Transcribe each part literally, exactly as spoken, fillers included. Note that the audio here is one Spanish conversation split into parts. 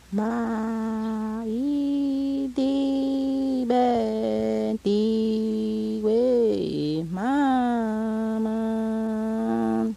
Mai di benti we mama.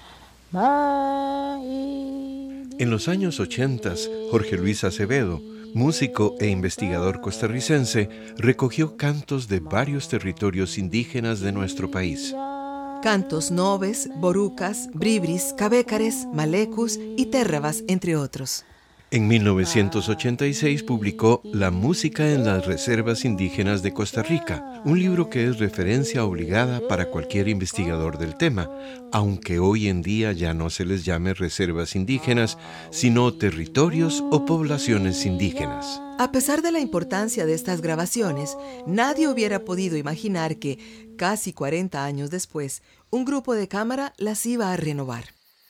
En los años ochenta, Jorge Luis Acevedo, músico e investigador costarricense, recogió cantos de varios territorios indígenas de nuestro país. Cantos noves, borucas, bribris, cabécares, malecus y térrabas, entre otros. En mil novecientos ochenta y seis publicó La música en las reservas indígenas de Costa Rica, un libro que es referencia obligada para cualquier investigador del tema, aunque hoy en día ya no se les llame reservas indígenas, sino territorios o poblaciones indígenas. A pesar de la importancia de estas grabaciones, nadie hubiera podido imaginar que, casi cuarenta años después, un grupo de cámara las iba a renovar.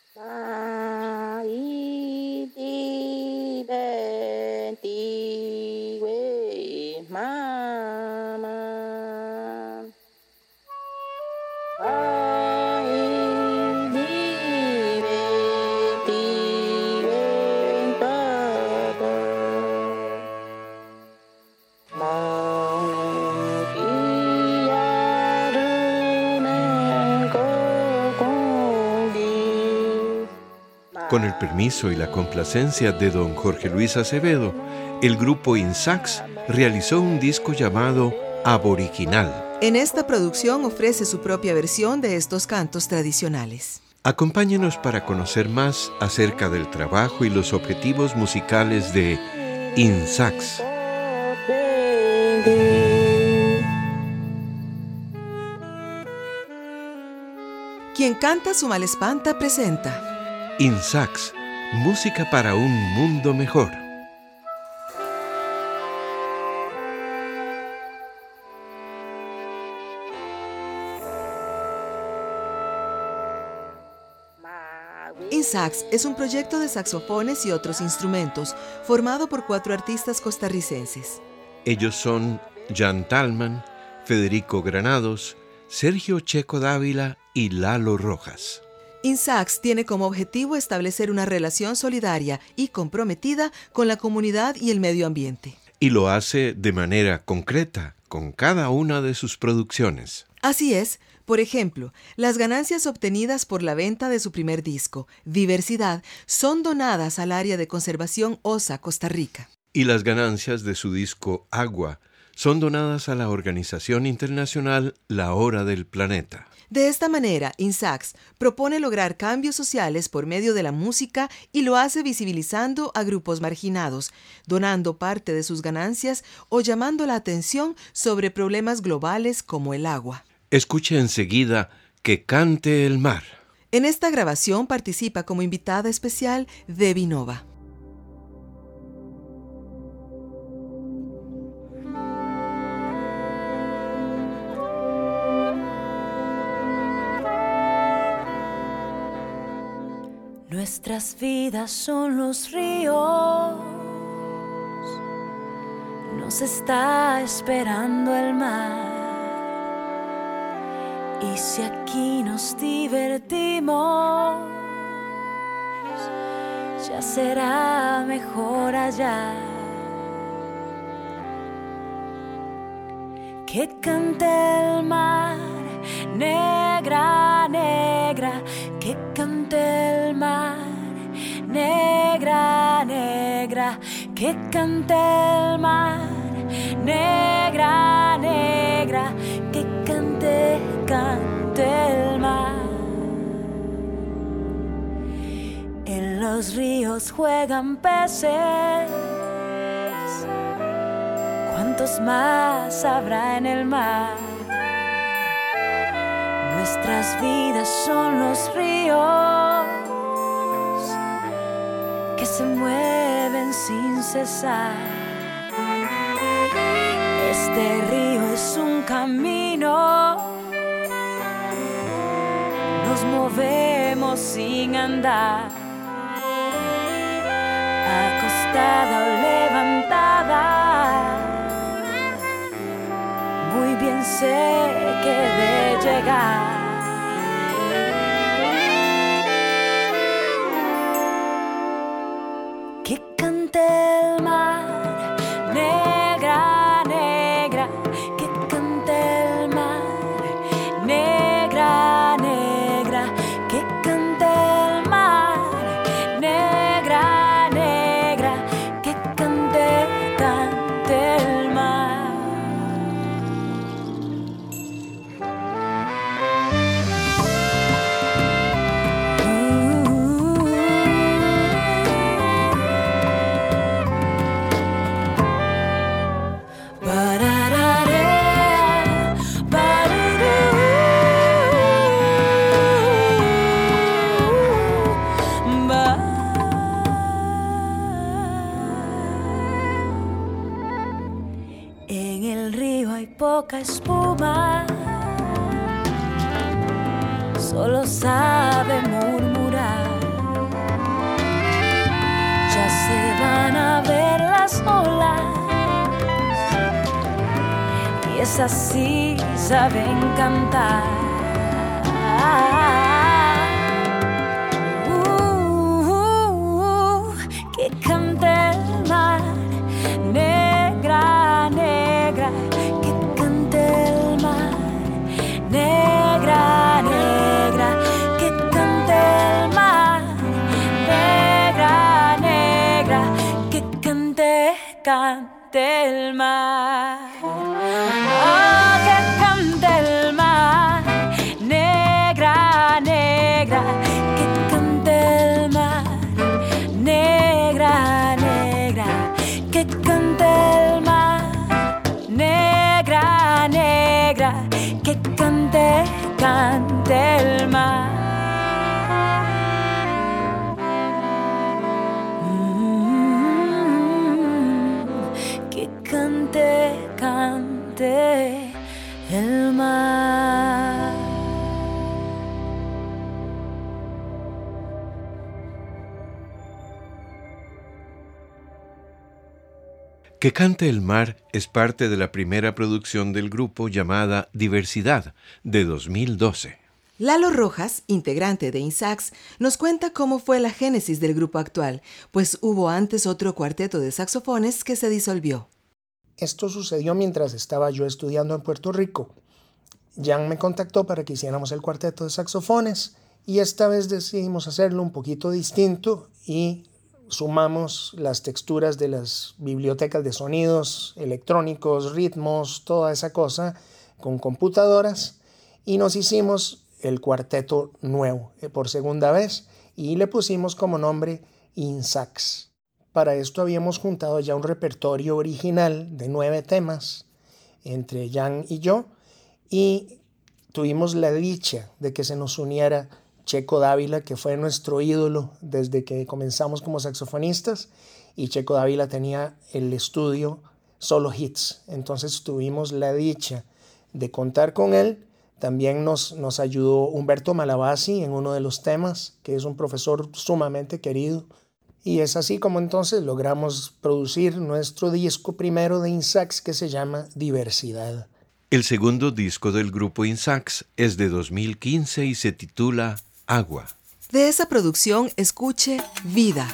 Con el permiso y la complacencia de don Jorge Luis Acevedo, el grupo INSAX realizó un disco llamado Aboriginal. En esta producción ofrece su propia versión de estos cantos tradicionales. Acompáñenos para conocer más acerca del trabajo y los objetivos musicales de INSAX. Quien canta su mal espanta presenta INSAX, música para un mundo mejor. INSAX es un proyecto de saxofones y otros instrumentos formado por cuatro artistas costarricenses. Ellos son Jan Talman, Federico Granados, Sergio Checo Dávila y Lalo Rojas. INSAX tiene como objetivo establecer una relación solidaria y comprometida con la comunidad y el medio ambiente. Y lo hace de manera concreta con cada una de sus producciones. Así es, por ejemplo, las ganancias obtenidas por la venta de su primer disco, Diversidad, son donadas al área de conservación O S A Costa Rica. Y las ganancias de su disco Agua son donadas a la organización internacional La Hora del Planeta. De esta manera, INSAX propone lograr cambios sociales por medio de la música y lo hace visibilizando a grupos marginados, donando parte de sus ganancias o llamando la atención sobre problemas globales como el agua. Escuche enseguida Que cante el mar. En esta grabación participa como invitada especial Debbie Nova. Nuestras vidas son los ríos, nos está esperando el mar. Y si aquí nos divertimos, ya será mejor allá. Que cante el mar, negra, negra, que cante el mar, negra, negra, que cante el mar, negra, negra, que cante, cante el mar. En los ríos juegan peces, ¿cuántos más habrá en el mar? Nuestras vidas son los ríos que se mueven sin cesar. Este río es un camino, nos movemos sin andar. Acostada o levantada, muy bien sé que de llegar. Que cante el mar, negra, negra, que cante el mar, negra, negra, que cante el mar, negra, negra, que cante, cante el mar. En el río hay poca espuma, solo sabe murmurar. Ya se van a ver las olas, y esas sí saben cantar. Uh, uh, uh, que cante el mar, negra, negra, que cante el mar, negra, negra, que cante el mar, negra, negra, que cante, cante el mar. Oh, que cante el mar, negra, negra, que cante el mar, negra, negra, que cante el mar, negra, negra, que cante, cante el mar. Mm, que cante, cante el mar. Que cante el mar es parte de la primera producción del grupo llamada Diversidad, de dos mil doce. Lalo Rojas, integrante de INSAX, nos cuenta cómo fue la génesis del grupo actual, pues hubo antes otro cuarteto de saxofones que se disolvió. Esto sucedió mientras estaba yo estudiando en Puerto Rico. Jan me contactó para que hiciéramos el cuarteto de saxofones y esta vez decidimos hacerlo un poquito distinto y sumamos las texturas de las bibliotecas de sonidos electrónicos, ritmos, toda esa cosa con computadoras y nos hicimos el cuarteto nuevo eh, por segunda vez y le pusimos como nombre INSAX. Para esto habíamos juntado ya un repertorio original de nueve temas entre Jan y yo y tuvimos la dicha de que se nos uniera Checo Dávila, que fue nuestro ídolo desde que comenzamos como saxofonistas, y Checo Dávila tenía el estudio Solo Hits, entonces tuvimos la dicha de contar con él. También nos, nos ayudó Humberto Malavasi en uno de los temas, que es un profesor sumamente querido, y es así como entonces logramos producir nuestro disco primero de INSAX que se llama Diversidad. El segundo disco del grupo INSAX es de dos mil quince y se titula Agua. De esa producción escuche Vida.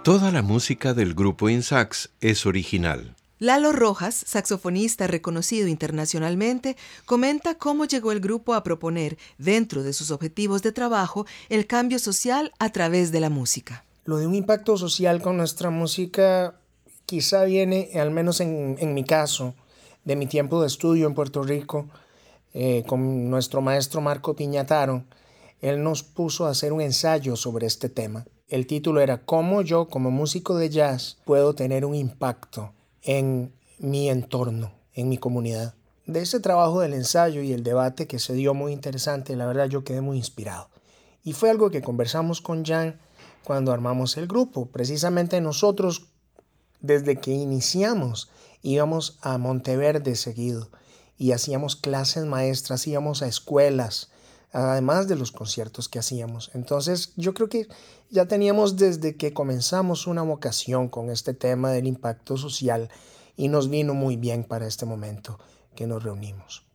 Toda la música del grupo INSAX es original. Lalo Rojas, saxofonista reconocido internacionalmente, comenta cómo llegó el grupo a proponer, dentro de sus objetivos de trabajo, el cambio social a través de la música. Lo de un impacto social con nuestra música quizá viene, al menos en, en mi caso, de mi tiempo de estudio en Puerto Rico, eh, con nuestro maestro Marco Piñataro. Él nos puso a hacer un ensayo sobre este tema. El título era ¿Cómo yo, como músico de jazz, puedo tener un impacto en mi entorno, en mi comunidad? De ese trabajo del ensayo y el debate que se dio muy interesante, la verdad yo quedé muy inspirado. Y fue algo que conversamos con Jan cuando armamos el grupo. Precisamente nosotros, desde que iniciamos, íbamos a Monteverde seguido y hacíamos clases maestras, íbamos a escuelas, además de los conciertos que hacíamos. Entonces yo creo que ya teníamos desde que comenzamos una vocación con este tema del impacto social y nos vino muy bien para este momento que nos reunimos.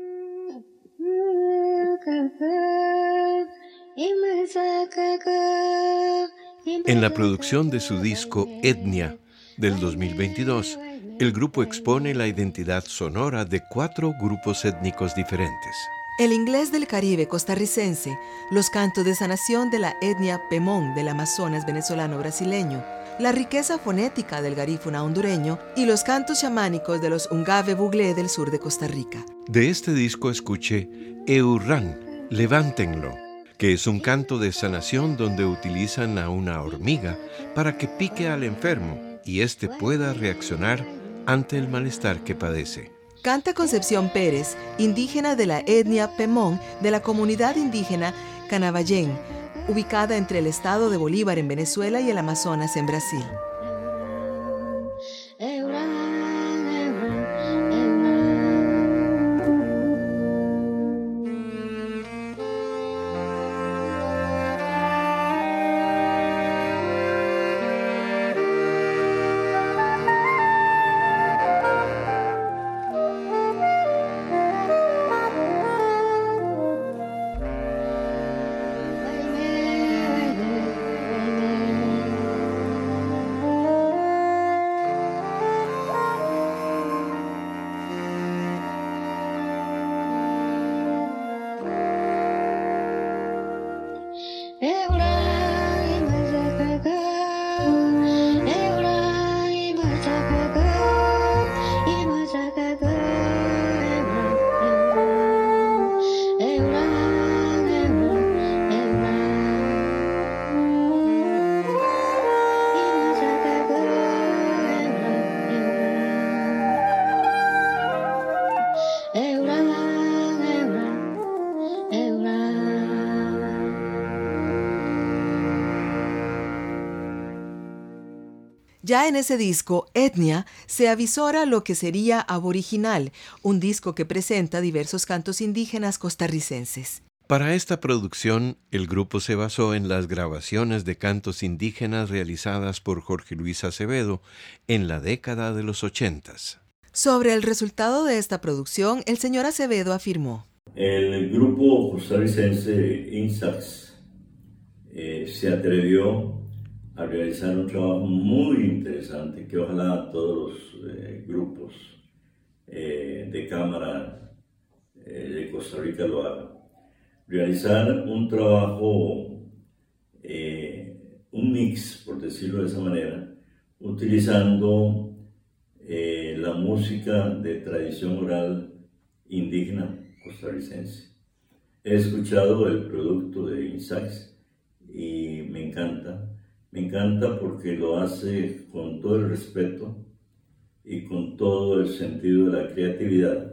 En la producción de su disco Etnia del dos mil veintidós, el grupo expone la identidad sonora de cuatro grupos étnicos diferentes. El inglés del Caribe costarricense, los cantos de sanación de la etnia Pemón del Amazonas venezolano-brasileño, la riqueza fonética del garífuna hondureño y los cantos chamánicos de los Ungave Buglé del sur de Costa Rica. De este disco escuche Eurran, Levántenlo, que es un canto de sanación donde utilizan a una hormiga para que pique al enfermo y éste pueda reaccionar ante el malestar que padece. Canta Concepción Pérez, indígena de la etnia Pemón de la comunidad indígena Canavallén, ubicada entre el estado de Bolívar en Venezuela y el Amazonas en Brasil. Ya en ese disco, Etnia, se avisora lo que sería Aboriginal, un disco que presenta diversos cantos indígenas costarricenses. Para esta producción, el grupo se basó en las grabaciones de cantos indígenas realizadas por Jorge Luis Acevedo en la década de los ochentas. Sobre el resultado de esta producción, el señor Acevedo afirmó: El grupo costarricense INSAX eh, se atrevió a realizar un trabajo muy interesante que ojalá todos los eh, grupos eh, de cámara eh, de Costa Rica lo hagan. Realizar un trabajo, eh, un mix, por decirlo de esa manera, utilizando eh, la música de tradición oral indígena costarricense. He escuchado el producto de INSAX y me encanta. Me encanta porque lo hace con todo el respeto y con todo el sentido de la creatividad,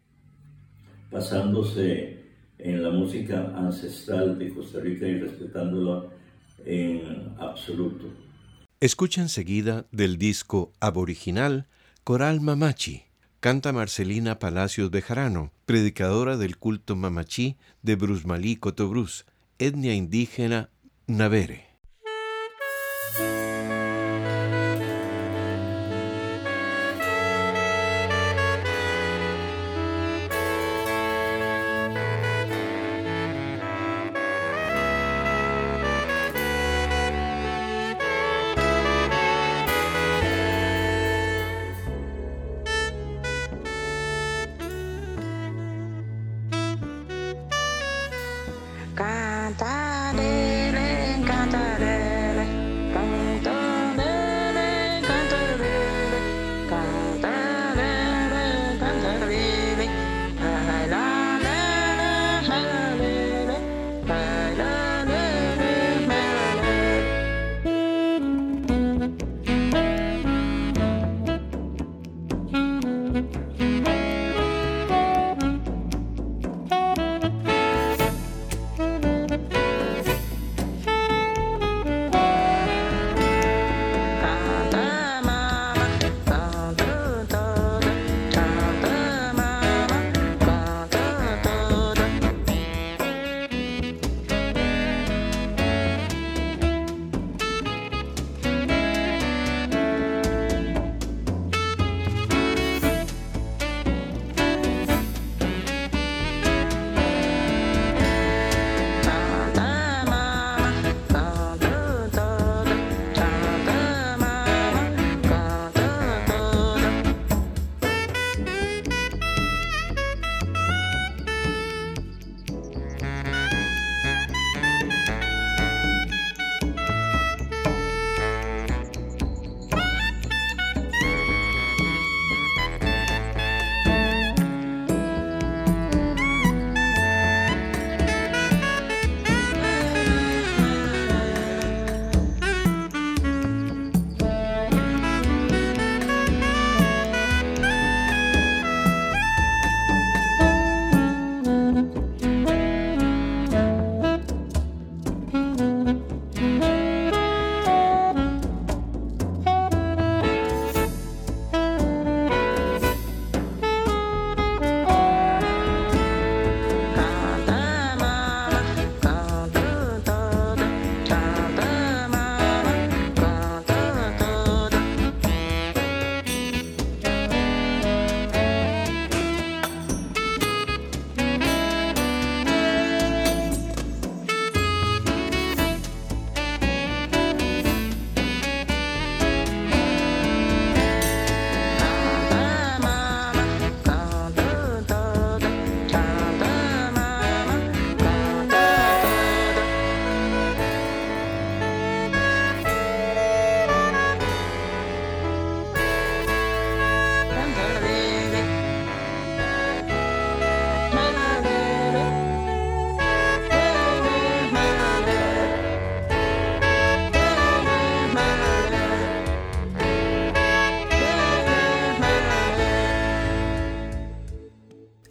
basándose en la música ancestral de Costa Rica y respetándola en absoluto. Escucha enseguida del disco Aboriginal, Coral Mamachi. Canta Marcelina Palacios Bejarano, predicadora del culto mamachí de Brusmalí Cotobruz, etnia indígena Navere.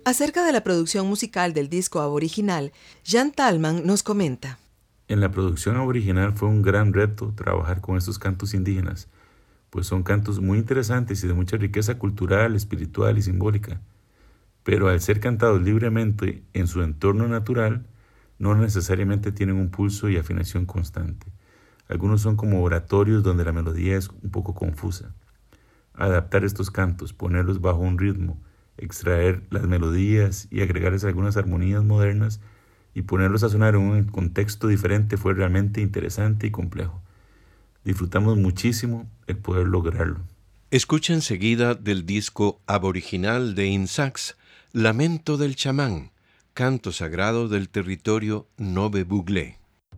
Acerca de la producción musical del disco aboriginal, Jan Talman nos comenta. En la producción aboriginal fue un gran reto trabajar con estos cantos indígenas, pues son cantos muy interesantes y de mucha riqueza cultural, espiritual y simbólica. Pero al ser cantados libremente en su entorno natural, no necesariamente tienen un pulso y afinación constante. Algunos son como oratorios donde la melodía es un poco confusa. Adaptar estos cantos, ponerlos bajo un ritmo, extraer las melodías y agregarles algunas armonías modernas y ponerlos a sonar en un contexto diferente fue realmente interesante y complejo. Disfrutamos muchísimo el poder lograrlo. Escucha enseguida del disco aboriginal de Insax, Lamento del chamán, canto sagrado del territorio Nove Buglé.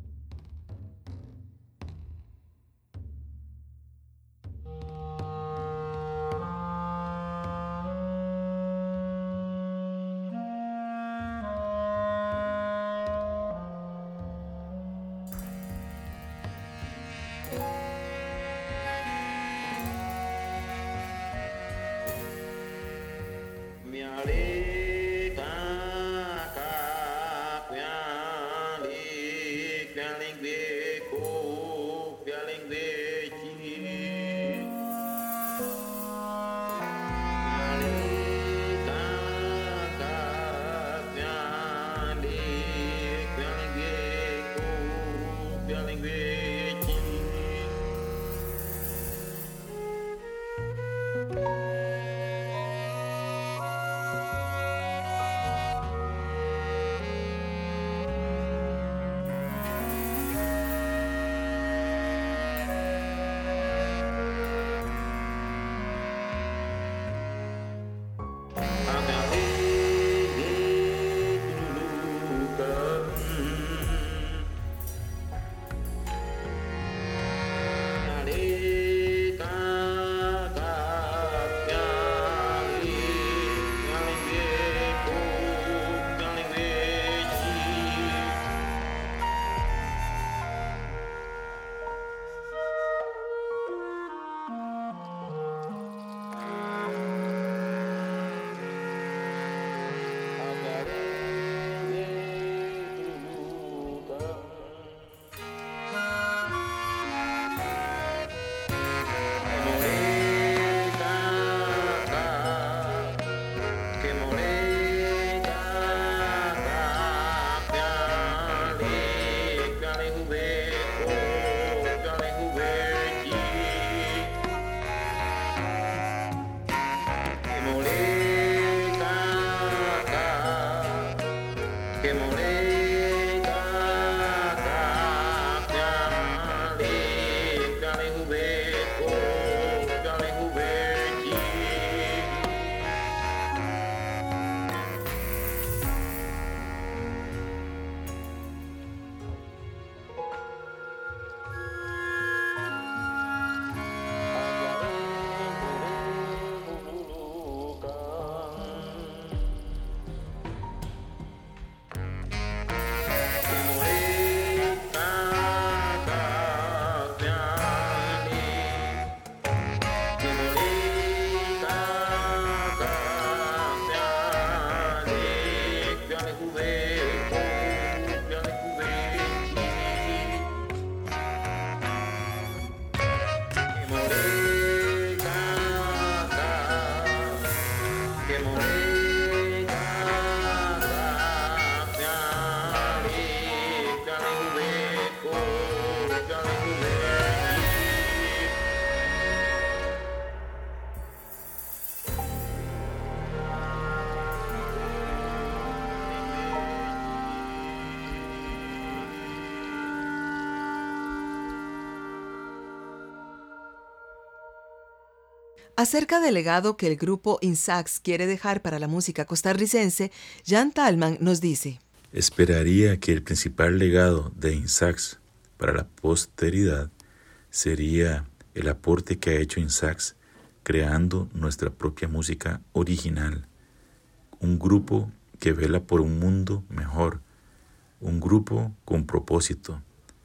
Acerca del legado que el grupo Insax quiere dejar para la música costarricense, Jan Talman nos dice: Esperaría que el principal legado de Insax para la posteridad sería el aporte que ha hecho Insax creando nuestra propia música original. Un grupo que vela por un mundo mejor, un grupo con propósito,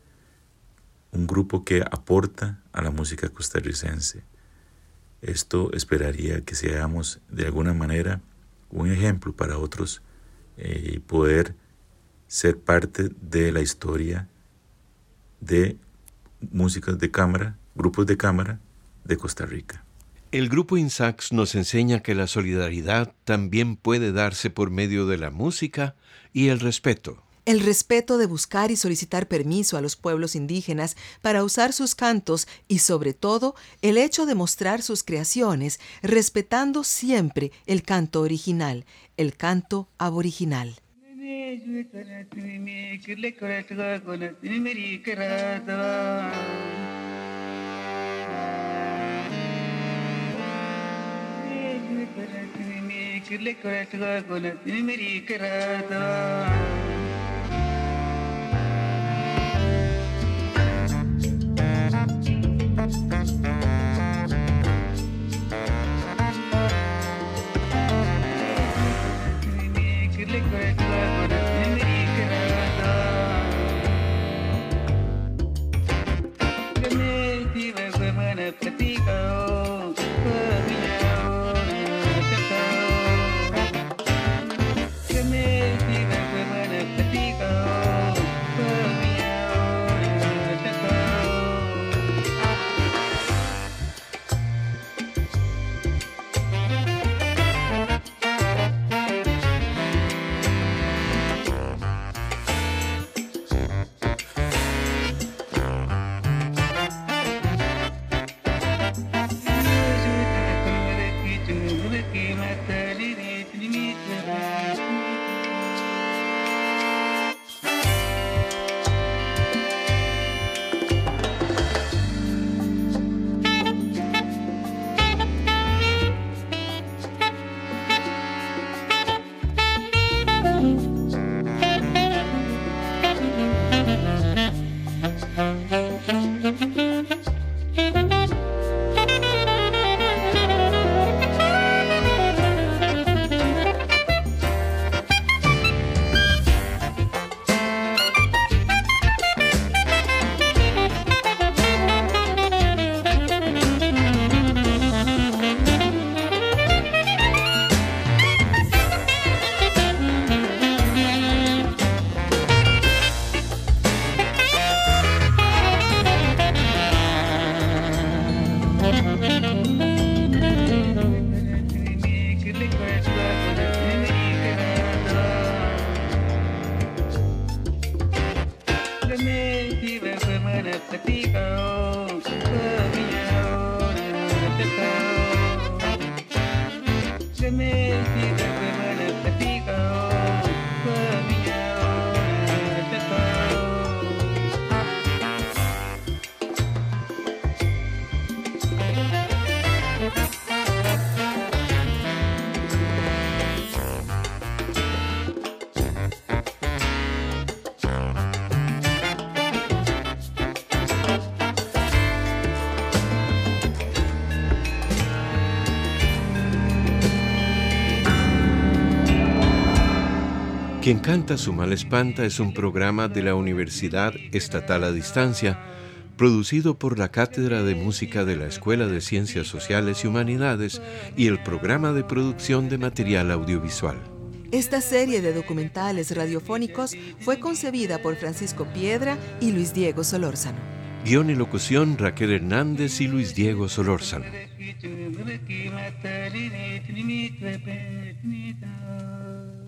un grupo que aporta a la música costarricense. Esto esperaría que seamos de alguna manera un ejemplo para otros eh, y poder ser parte de la historia de músicas de cámara, grupos de cámara de Costa Rica. El grupo INSAX nos enseña que la solidaridad también puede darse por medio de la música y el respeto. El respeto de buscar y solicitar permiso a los pueblos indígenas para usar sus cantos y, sobre todo, el hecho de mostrar sus creaciones respetando siempre el canto original, el canto aboriginal. Quien canta su mal espanta es un programa de la Universidad Estatal a Distancia, producido por la Cátedra de Música de la Escuela de Ciencias Sociales y Humanidades y el Programa de Producción de Material Audiovisual. Esta serie de documentales radiofónicos fue concebida por Francisco Piedra y Luis Diego Solórzano. Guión y locución Raquel Hernández y Luis Diego Solórzano. Thank you.